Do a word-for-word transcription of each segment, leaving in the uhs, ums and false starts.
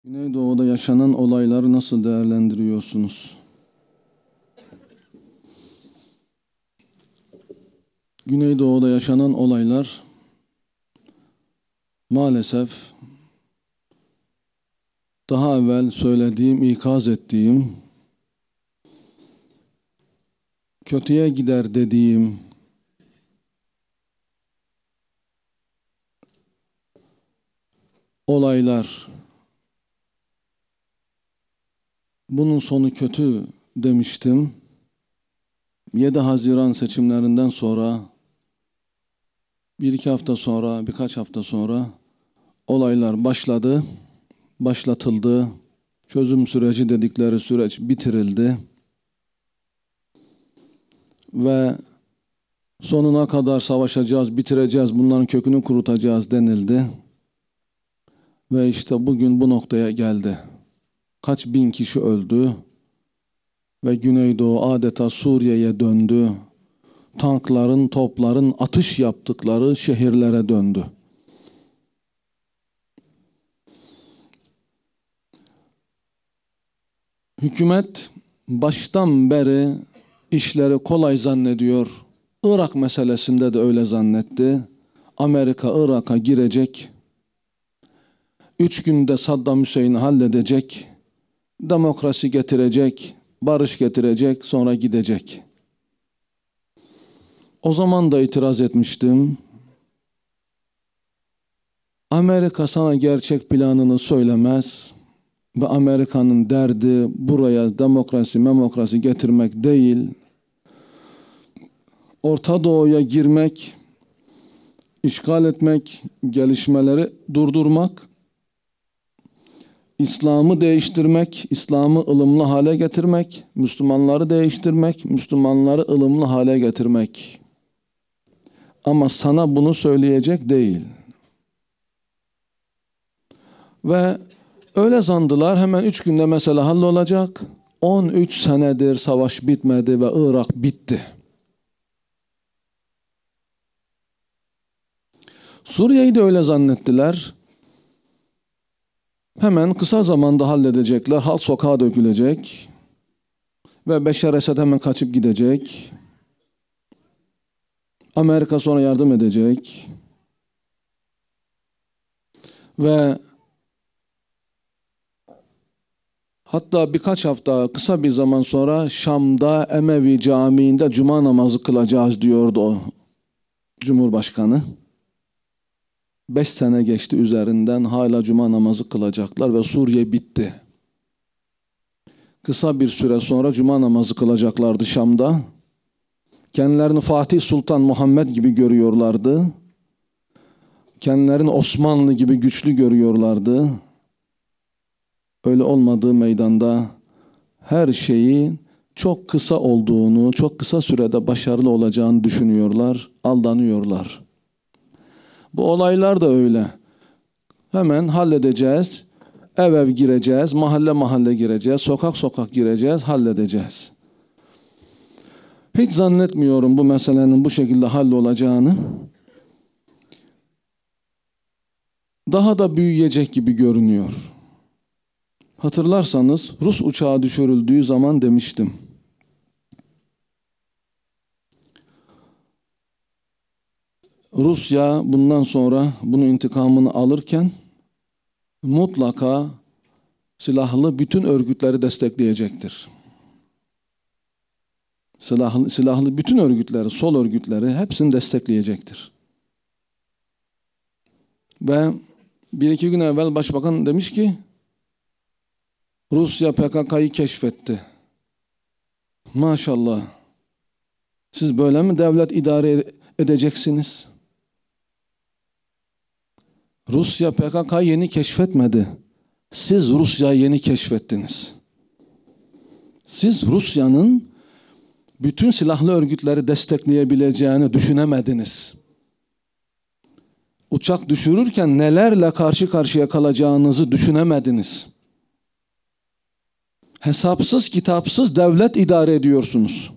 Güneydoğu'da yaşanan olayları nasıl değerlendiriyorsunuz? Güneydoğu'da yaşanan olaylar maalesef daha evvel söylediğim, ikaz ettiğim, kötüye gider dediğim olaylar, bunun sonu kötü demiştim. yedi Haziran seçimlerinden sonra, bir iki hafta sonra, birkaç hafta sonra olaylar başladı, başlatıldı. Çözüm süreci dedikleri süreç bitirildi. Ve sonuna kadar savaşacağız, bitireceğiz, bunların kökünü kurutacağız denildi. Ve işte bugün bu noktaya geldi. Kaç bin kişi öldü ve Güneydoğu adeta Suriye'ye döndü. Tankların, topların atış yaptıkları şehirlere döndü. Hükümet baştan beri işleri kolay zannediyor. Irak meselesinde de öyle zannetti. Amerika Irak'a girecek. Üç günde Saddam Hüseyin'i halledecek. Demokrasi getirecek, barış getirecek, sonra gidecek. O zaman da itiraz etmiştim. Amerika sana gerçek planını söylemez ve Amerika'nın derdi buraya demokrasi, demokrasi getirmek değil, Orta Doğu'ya girmek, işgal etmek, gelişmeleri durdurmak, İslam'ı değiştirmek, İslam'ı ılımlı hale getirmek, Müslümanları değiştirmek, Müslümanları ılımlı hale getirmek. Ama sana bunu söyleyecek değil. Ve öyle zandılar, hemen üç günde mesele hallolacak. on üç senedir savaş bitmedi ve Irak bitti. Suriye'yi de öyle zannettiler. Hemen kısa zamanda halledecekler, halk sokağa dökülecek ve Beşar Esed hemen kaçıp gidecek. Amerika sonra yardım edecek. Ve hatta birkaç hafta, kısa bir zaman sonra Şam'da Emevi Camii'nde cuma namazı kılacağız diyordu o Cumhurbaşkanı. Beş sene geçti üzerinden, hala cuma namazı kılacaklar ve Suriye bitti. Kısa bir süre sonra cuma namazı kılacaklardı Şam'da. Kendilerini Fatih Sultan Muhammed gibi görüyorlardı. Kendilerini Osmanlı gibi güçlü görüyorlardı. Öyle olmadığı meydanda her şeyi çok kısa olduğunu, çok kısa sürede başarılı olacağını düşünüyorlar, aldanıyorlar. Bu olaylar da öyle. Hemen halledeceğiz, ev ev gireceğiz, mahalle mahalle gireceğiz, sokak sokak gireceğiz, halledeceğiz. Hiç zannetmiyorum bu meselenin bu şekilde hallolacağını. Daha da büyüyecek gibi görünüyor. Hatırlarsanız Rus uçağı düşürüldüğü zaman demiştim. Rusya bundan sonra bunun intikamını alırken mutlaka silahlı bütün örgütleri destekleyecektir. Silahlı, silahlı bütün örgütleri, sol örgütleri hepsini destekleyecektir. Ve bir iki gün evvel Başbakan demiş ki Rusya P K K'yı keşfetti. Maşallah. Siz böyle mi devlet idare edeceksiniz? Rusya P K K'yı yeni keşfetmedi. Siz Rusya'yı yeni keşfettiniz. Siz Rusya'nın bütün silahlı örgütleri destekleyebileceğini düşünemediniz. Uçak düşürürken nelerle karşı karşıya kalacağınızı düşünemediniz. Hesapsız kitapsız devlet idare ediyorsunuz.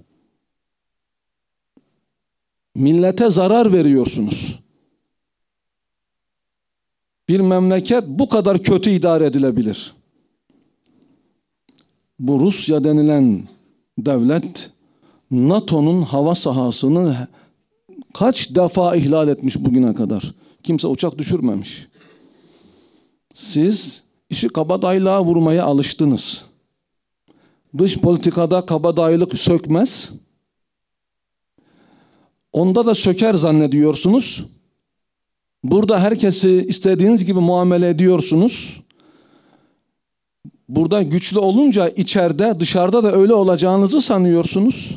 Millete zarar veriyorsunuz. bir memleket bu kadar kötü idare edilebilir? Bu Rusya denilen devlet NATO'nun hava sahasını kaç defa ihlal etmiş bugüne kadar? Kimse uçak düşürmemiş. Siz işi kabadayılığa vurmaya alıştınız. Dış politikada kabadayılık sökmez. Onda da söker zannediyorsunuz. Burada herkesi istediğiniz gibi muamele ediyorsunuz. Burada güçlü olunca içeride, dışarıda da öyle olacağınızı sanıyorsunuz.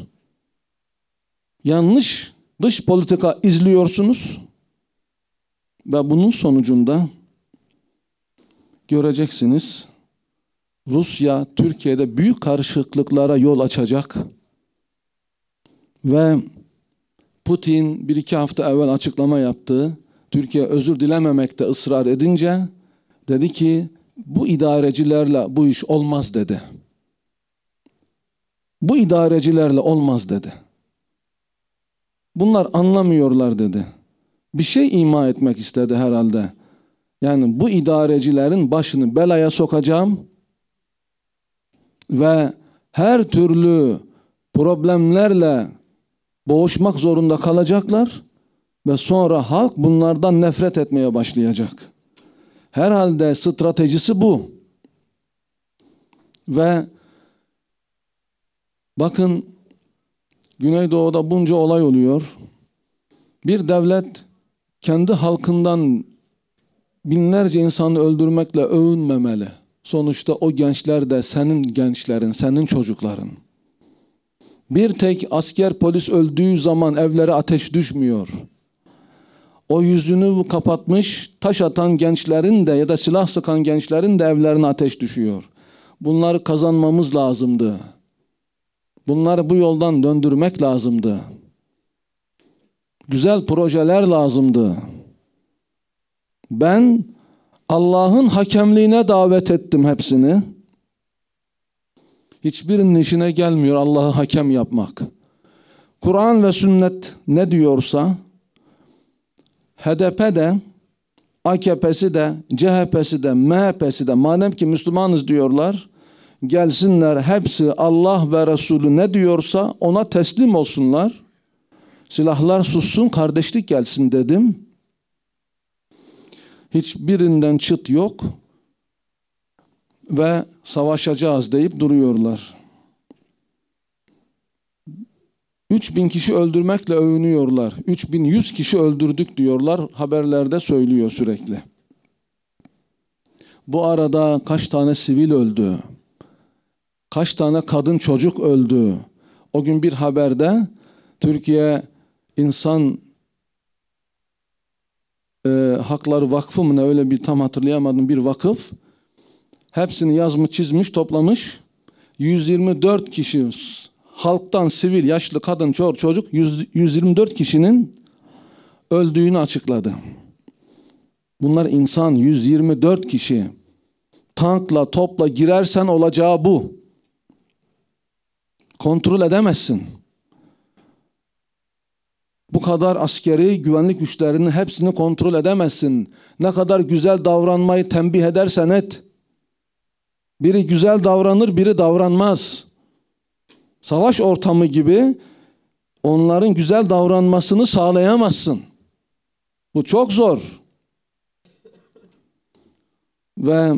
Yanlış dış politika izliyorsunuz. Ve bunun sonucunda göreceksiniz, Rusya Türkiye'de büyük karışıklıklara yol açacak. Ve Putin bir iki hafta evvel açıklama yaptı. Türkiye özür dilememekte ısrar edince dedi ki bu idarecilerle bu iş olmaz dedi. Bu idarecilerle olmaz dedi. Bunlar anlamıyorlar dedi. Bir şey ima etmek istedi herhalde. Yani bu idarecilerin başını belaya sokacağım ve her türlü problemlerle boğuşmak zorunda kalacaklar ve sonra halk bunlardan nefret etmeye başlayacak. Herhalde stratejisi bu. Ve bakın Güneydoğu'da bunca olay oluyor. Bir devlet kendi halkından binlerce insanı öldürmekle övünmemeli. Sonuçta o gençler de senin gençlerin, senin çocukların. Bir tek asker polis öldüğü zaman evlere ateş düşmüyor. O yüzünü kapatmış taş atan gençlerin de ya da silah sıkan gençlerin de evlerine ateş düşüyor. Bunları kazanmamız lazımdı. Bunları bu yoldan döndürmek lazımdı. Güzel projeler lazımdı. Ben Allah'ın hakemliğine davet ettim hepsini. Hiçbirinin işine gelmiyor Allah'ı hakem yapmak. Kur'an ve sünnet ne diyorsa H D P de, A K P'si de, C H P'si de, M H P'si de madem ki Müslümanız diyorlar, gelsinler hepsi Allah ve Resulü ne diyorsa ona teslim olsunlar. Silahlar sussun, kardeşlik gelsin dedim. Hiçbirinden çıt yok ve savaşacağız deyip duruyorlar. Üç bin kişi öldürmekle övünüyorlar. Üç bin yüz kişi öldürdük diyorlar. Haberlerde söylüyor sürekli. Bu arada kaç tane sivil öldü? Kaç tane kadın çocuk öldü? O gün bir haberde Türkiye İnsan e, Hakları Vakfı mı ne, öyle bir tam hatırlayamadım, bir vakıf. Hepsini yazmış, çizmiş, toplamış. yüz yirmi dört kişi halktan, sivil, yaşlı, kadın, çocuk yüz yirmi dört kişinin öldüğünü açıkladı. Bunlar insan, yüz yirmi dört kişi. Tankla, topla girersen olacağı bu. Kontrol edemezsin. Bu kadar askeri güvenlik güçlerinin hepsini kontrol edemezsin. Ne kadar güzel davranmayı tembih edersen et. Biri güzel davranır, biri davranmaz. Savaş ortamı gibi onların güzel davranmasını sağlayamazsın. Bu çok zor. Ve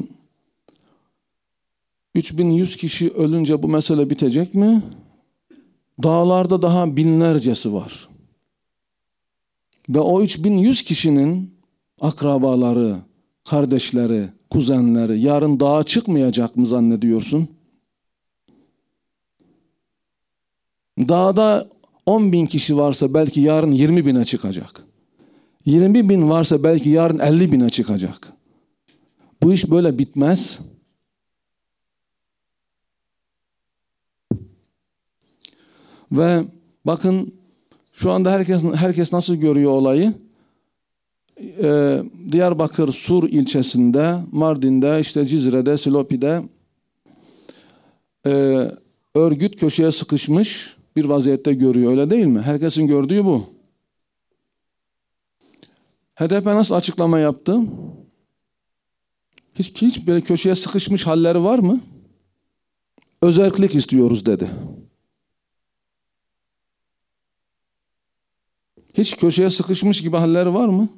üç bin yüz kişi ölünce bu mesele bitecek mi? Dağlarda daha binlercesi var. Ve o üç bin yüz kişinin akrabaları, kardeşleri, kuzenleri yarın dağa çıkmayacak mı zannediyorsun? Dağda on bin kişi varsa belki yarın yirmi bine çıkacak. yirmi bin varsa belki yarın elli bine çıkacak. Bu iş böyle bitmez. Ve bakın şu anda herkes herkes nasıl görüyor olayı? Ee, Diyarbakır Sur ilçesinde, Mardin'de, işte Cizre'de, Silopi'de e, örgüt köşeye sıkışmış bir vaziyette görüyor, öyle değil mi? Herkesin gördüğü bu. H D P nasıl açıklama yaptı? Hiç, hiç böyle köşeye sıkışmış halleri var mı? Özerklik istiyoruz dedi. Hiç köşeye sıkışmış gibi halleri var mı?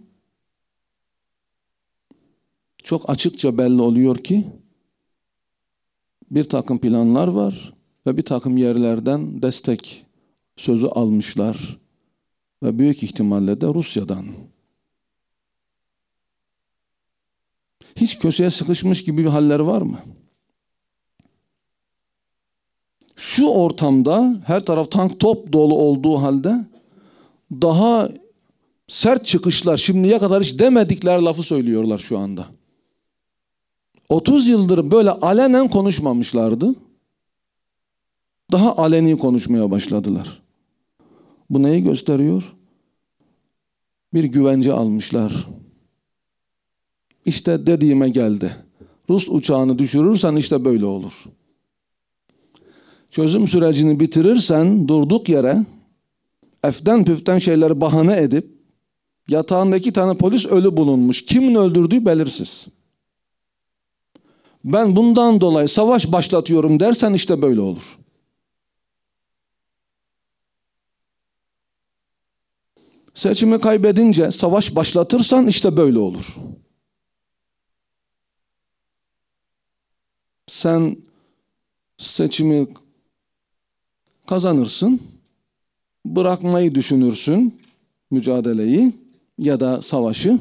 Çok açıkça belli oluyor ki bir takım planlar var ve bir takım yerlerden destek sözü almışlar ve büyük ihtimalle de Rusya'dan. Hiç köşeye sıkışmış gibi bir halleri var mı? Şu ortamda her taraf tank top dolu olduğu halde daha sert çıkışlar, şimdiye kadar hiç demedikleri lafı söylüyorlar şu anda. otuz yıldır böyle alenen konuşmamışlardı. Daha aleni konuşmaya başladılar. Bu neyi gösteriyor? Bir güvence almışlar. İşte dediğime geldi. Rus uçağını düşürürsen işte böyle olur. Çözüm sürecini bitirirsen durduk yere eften püften şeyleri bahane edip yatağında iki tane polis ölü bulunmuş. Kimin öldürdüğü belirsiz. Ben bundan dolayı savaş başlatıyorum dersen işte böyle olur. Seçimi kaybedince savaş başlatırsan işte böyle olur. Sen seçimi kazanırsın, bırakmayı düşünürsün, mücadeleyi ya da savaşı.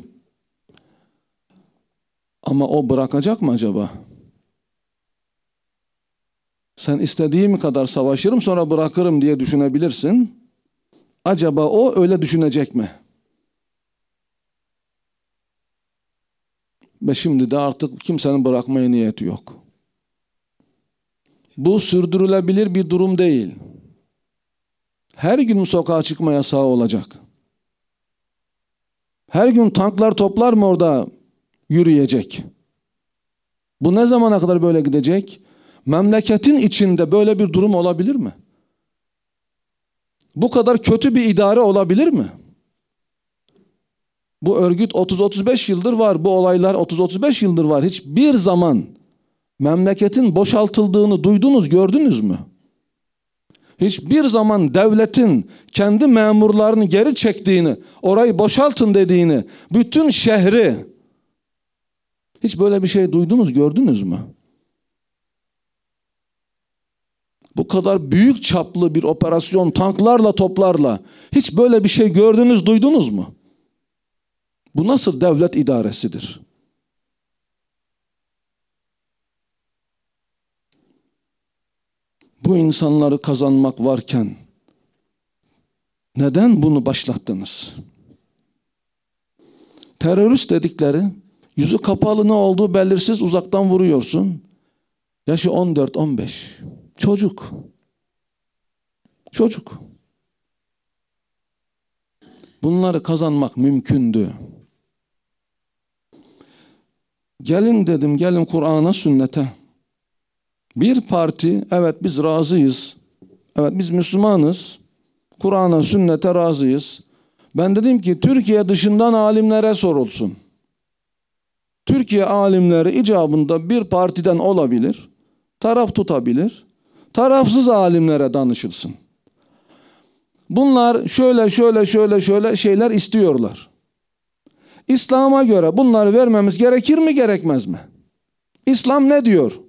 Ama o bırakacak mı acaba? Sen istediğim kadar savaşırım sonra bırakırım diye düşünebilirsin. Acaba o öyle düşünecek mi? Ve şimdi de artık kimsenin bırakmaya niyeti yok. Bu sürdürülebilir bir durum değil. Her gün sokağa çıkma yasağı olacak. Her gün tanklar toplar mı orada yürüyecek? Bu ne zamana kadar böyle gidecek? Memleketin içinde böyle bir durum olabilir mi? Bu kadar kötü bir idare olabilir mi? Bu örgüt otuz otuz beş yıldır var. Bu olaylar otuz otuz beş yıldır var. Hiçbir zaman memleketin boşaltıldığını duydunuz, gördünüz mü? Hiçbir zaman devletin kendi memurlarını geri çektiğini, orayı boşaltın dediğini, bütün şehri, hiç böyle bir şey duydunuz, gördünüz mü? Bu kadar büyük çaplı bir operasyon tanklarla, toplarla hiç böyle bir şey gördünüz, duydunuz mu? Bu nasıl devlet idaresidir? Bu insanları kazanmak varken neden bunu başlattınız? Terörist dedikleri, yüzü kapalı, ne olduğu belirsiz, uzaktan vuruyorsun. Yaşı on dört on beş. Çocuk. Çocuk. Bunları kazanmak mümkündü. Gelin dedim, gelin Kur'an'a, sünnete. Bir parti, evet biz razıyız. Evet biz Müslümanız. Kur'an'a, sünnete razıyız. Ben dedim ki Türkiye dışından alimlere sorulsun. Türkiye alimleri icabında bir partiden olabilir. Taraf tutabilir. Tarafsız alimlere danışılsın. Bunlar şöyle şöyle şöyle şöyle şeyler istiyorlar. İslam'a göre bunları vermemiz gerekir mi, gerekmez mi? İslam ne diyor?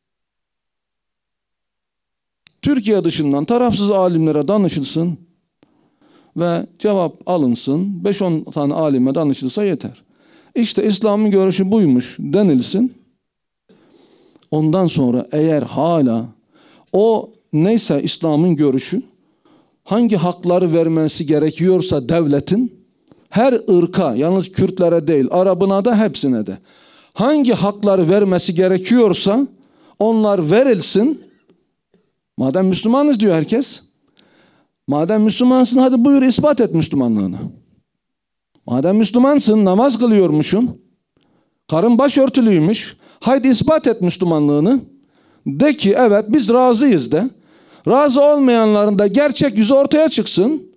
Türkiye dışından tarafsız alimlere danışılsın ve cevap alınsın. beş on tane alime danışılsa yeter. İşte İslam'ın görüşü buymuş denilsin. Ondan sonra eğer hala o neyse İslam'ın görüşü, hangi hakları vermesi gerekiyorsa devletin, her ırka, yalnız Kürtlere değil, Arabına da hepsine de hangi hakları vermesi gerekiyorsa onlar verilsin. Madem Müslümanız diyor herkes. Madem Müslümansın hadi buyur ispat et Müslümanlığını. Madem Müslümansın, namaz kılıyormuşsun, karın başörtülüymüş, haydi ispat et Müslümanlığını. De ki evet biz razıyız de. Razı olmayanların da gerçek yüzü ortaya çıksın.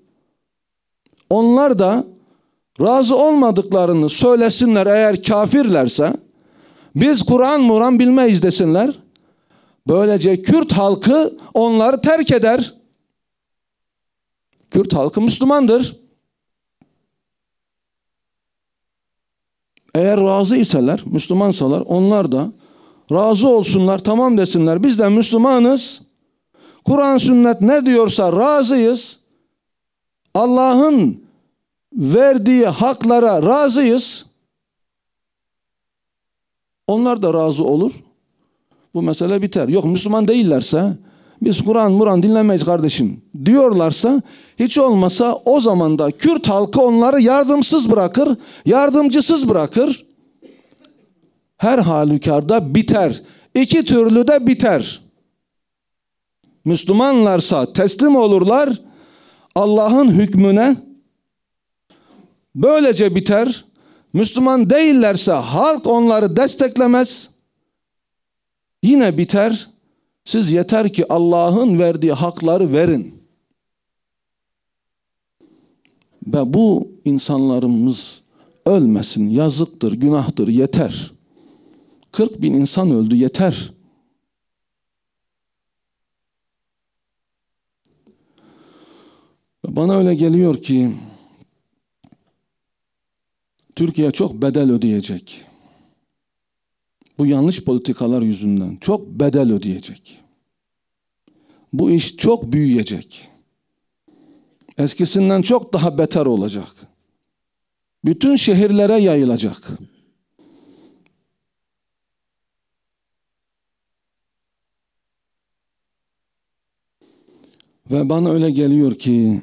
Onlar da razı olmadıklarını söylesinler eğer kafirlerse. Biz Kur'an Muran bilmeyiz desinler. Böylece Kürt halkı onları terk eder. Kürt halkı Müslümandır. Eğer razı iseler, Müslümansalar, onlar da razı olsunlar, tamam desinler. Biz de Müslümanız. Kur'an sünnet ne diyorsa razıyız. Allah'ın verdiği haklara razıyız. Onlar da razı olur. Bu mesele biter. Yok, Müslüman değillerse, biz Kur'an Muran dinlemeyiz kardeşim diyorlarsa, hiç olmasa o zaman da Kürt halkı onları yardımsız bırakır, yardımcısız bırakır. Her halükarda biter. İki türlü de biter. Müslümanlarsa teslim olurlar Allah'ın hükmüne. Böylece biter. Müslüman değillerse halk onları desteklemez. Yine biter. Siz yeter ki Allah'ın verdiği hakları verin. Ve bu insanlarımız ölmesin. Yazıktır, günahtır, yeter. kırk bin insan öldü, yeter. Bana öyle geliyor ki Türkiye çok bedel ödeyecek. Bu yanlış politikalar yüzünden çok bedel ödeyecek. Bu iş çok büyüyecek. Eskisinden çok daha beter olacak. Bütün şehirlere yayılacak. Ve bana öyle geliyor ki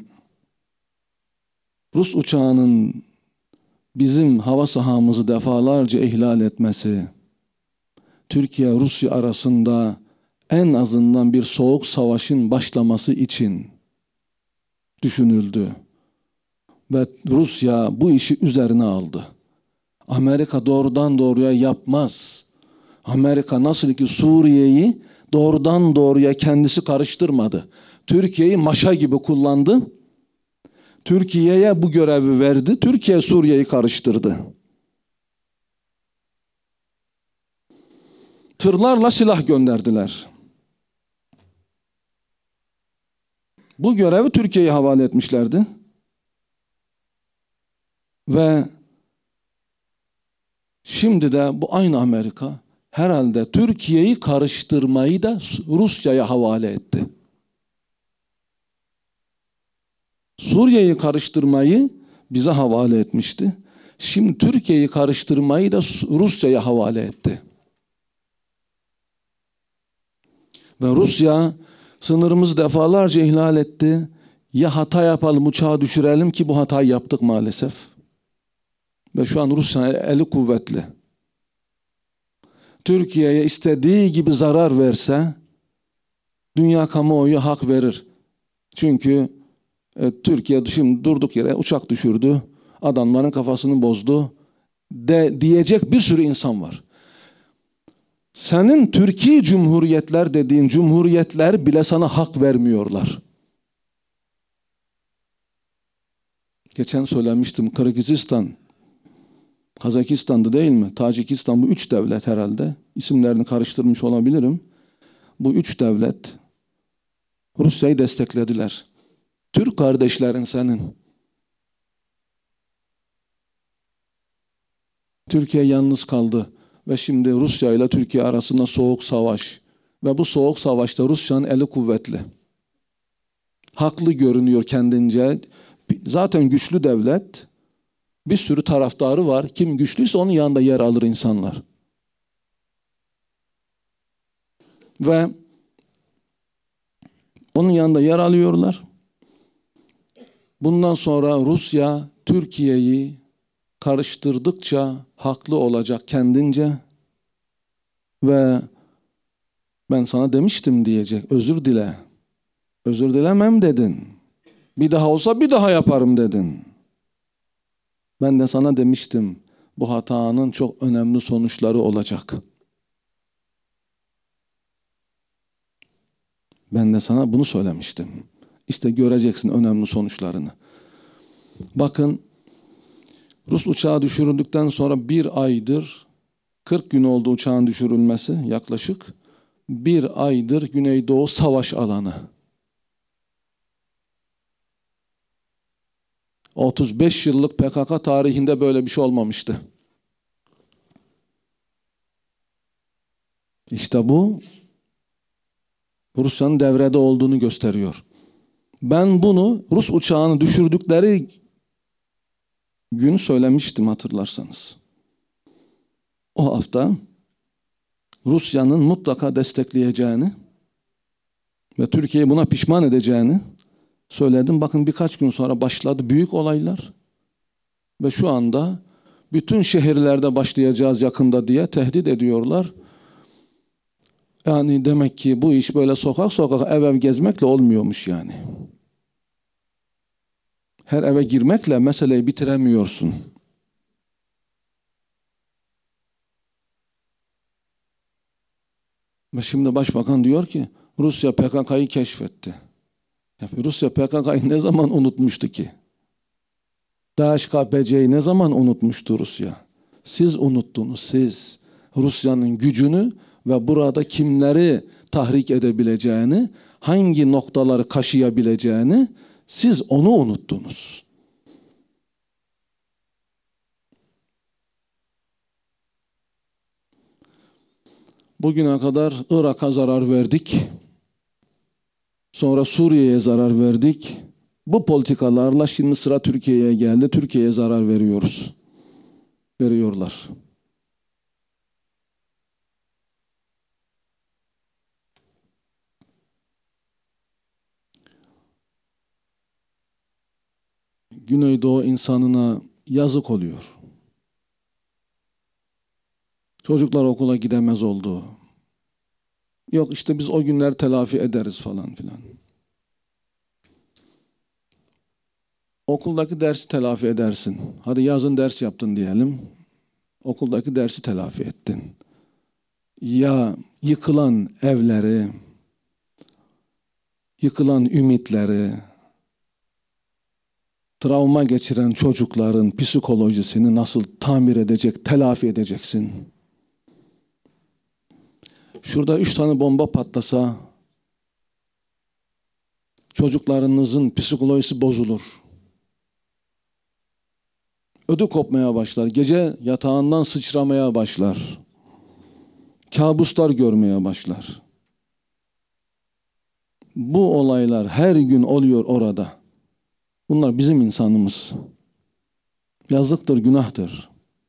Rus uçağının bizim hava sahamızı defalarca ihlal etmesi, Türkiye-Rusya arasında en azından bir soğuk savaşın başlaması için düşünüldü. Ve Rusya bu işi üzerine aldı. Amerika doğrudan doğruya yapmaz. Amerika nasıl ki Suriye'yi doğrudan doğruya kendisi karıştırmadı. Türkiye'yi maşa gibi kullandı. Türkiye'ye bu görevi verdi. Türkiye Suriye'yi karıştırdı. Tırlarla silah gönderdiler. Bu görevi Türkiye'ye havale etmişlerdi. Ve şimdi de bu aynı Amerika herhalde Türkiye'yi karıştırmayı da Rusya'ya havale etti. Suriye'yi karıştırmayı bize havale etmişti. Şimdi Türkiye'yi karıştırmayı da Rusya'ya havale etti. Ve Rusya sınırımızı defalarca ihlal etti. Ya hata yapalım, uçağı düşürelim ki bu hatayı yaptık maalesef. Ve şu an Rusya'nın eli kuvvetli. Türkiye'ye istediği gibi zarar verse dünya kamuoyu hak verir. Çünkü e, Türkiye şimdi durduk yere uçak düşürdü. Adamların kafasını bozdu. De, diyecek bir sürü insan var. Senin Türkiye Cumhuriyetler dediğin cumhuriyetler bile sana hak vermiyorlar. Geçen söylemiştim, Kırgızistan, Kazakistan'da değil mi? Tacikistan, bu üç devlet herhalde. İsimlerini karıştırmış olabilirim. Bu üç devlet Rusya'yı desteklediler. Türk kardeşlerin senin. Türkiye yalnız kaldı. Ve şimdi Rusya ile Türkiye arasında soğuk savaş. Ve bu soğuk savaşta Rusya'nın eli kuvvetli. Haklı görünüyor kendince. Zaten güçlü devlet. Bir sürü taraftarı var. Kim güçlüyse onun yanında yer alır insanlar. Ve onun yanında yer alıyorlar. Bundan sonra Rusya Türkiye'yi karıştırdıkça haklı olacak kendince ve ben sana demiştim diyecek. Özür dile. Özür dilemem dedin. Bir daha olsa bir daha yaparım dedin. Ben de sana demiştim. Bu hatanın çok önemli sonuçları olacak. Ben de sana bunu söylemiştim. İşte göreceksin önemli sonuçlarını. Bakın, Rus uçağı düşürüldükten sonra bir aydır kırk gün oldu uçağın düşürülmesi yaklaşık. Bir aydır Güneydoğu savaş alanı. otuz beş yıllık P K K tarihinde böyle bir şey olmamıştı. İşte bu Rusya'nın devrede olduğunu gösteriyor. Ben bunu Rus uçağını düşürdükleri gün söylemiştim hatırlarsanız. O hafta Rusya'nın mutlaka destekleyeceğini ve Türkiye'yi buna pişman edeceğini söyledim. Bakın birkaç gün sonra başladı büyük olaylar ve şu anda bütün şehirlerde başlayacağız yakında diye tehdit ediyorlar. Yani demek ki bu iş böyle sokak sokak ev ev gezmekle olmuyormuş yani. Her eve girmekle meseleyi bitiremiyorsun. Ve şimdi başbakan diyor ki Rusya P K K'yı keşfetti. Ya Rusya P K K'yı ne zaman unutmuştu ki? D H K P C'yi ne zaman unutmuştu Rusya? Siz unuttunuz, siz. Rusya'nın gücünü ve burada kimleri tahrik edebileceğini, hangi noktaları kaşıyabileceğini siz onu unuttunuz. Bugüne kadar Irak'a zarar verdik. Sonra Suriye'ye zarar verdik. Bu politikalarla şimdi sıra Türkiye'ye geldi. Türkiye'ye zarar veriyoruz. Veriyorlar. Güneydoğu insanına yazık oluyor. Çocuklar okula gidemez oldu. Yok işte biz o günler telafi ederiz falan filan. Okuldaki dersi telafi edersin. Hadi yazın ders yaptın diyelim. Okuldaki dersi telafi ettin. Ya yıkılan evleri, yıkılan ümitleri, travma geçiren çocukların psikolojisini nasıl tamir edecek, telafi edeceksin? Şurada üç tane bomba patlasa, çocuklarınızın psikolojisi bozulur. Ödü kopmaya başlar, gece yatağından sıçramaya başlar. Kabuslar görmeye başlar. Bu olaylar her gün oluyor orada. Bunlar bizim insanımız. Yazıktır, günahtır.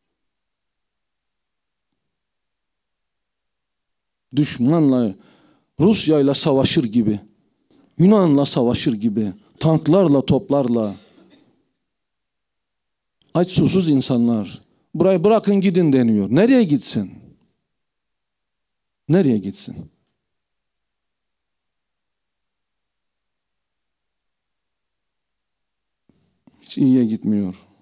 Düşmanla, Rusya'yla savaşır gibi, Yunan'la savaşır gibi, tanklarla, toplarla, aç susuz insanlar, burayı bırakın gidin deniyor. Nereye gitsin? Nereye gitsin? Hiç iyiye gitmiyor.